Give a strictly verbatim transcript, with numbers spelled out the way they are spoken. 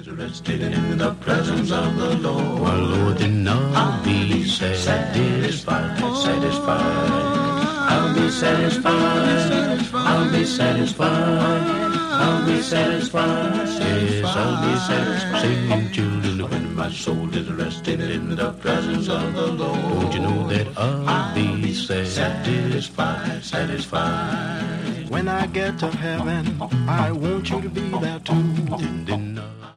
is rested in the presence of the Lord. My Lord, then I'll be satisfied, satisfied. I'll be satisfied. I'll be satisfied. I'll be satisfied. Yes, I'll be satisfied. Singing children, When my soul is rested in the presence of the Lord. don't you know that I'll be Satisfied, satisfied? satisfied. When I get to heaven, I want you to be there too. Then, then